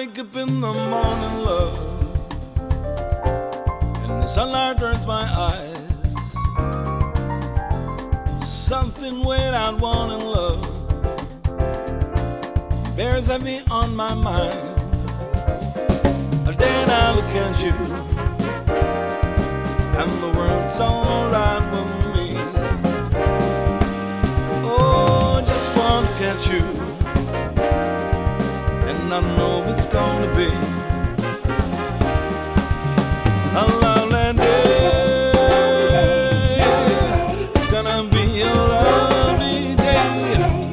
wake up in the morning, love, and the sunlight burns my eyes. Something without wanting, love, bears heavy on my mind. Then I look at you, and the world's alright with me. Oh, just one look at you, and I know it's gonna be a lovely day. It's gonna be a lovely day.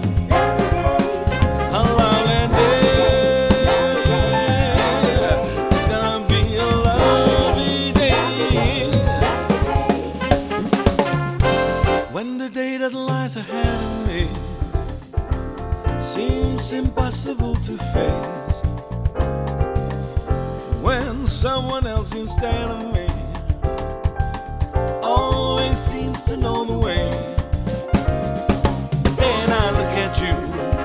A lovely day. It's gonna be a lovely day. When the day that lies ahead of me seems impossible to face, when someone else instead of me always seems to know the way, then I look at you,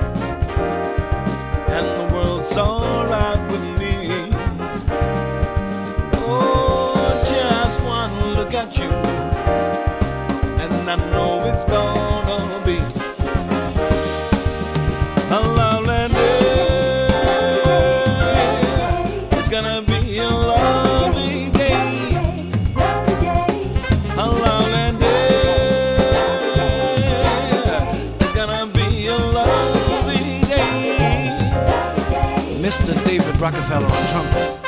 and the world's alright with me. Oh, just one look at you, and I know it's gonna be a lovely day. It's gonna be a lovely day. A lovely day. It's gonna be a lovely day. Mr. David Rockefeller on trumpet.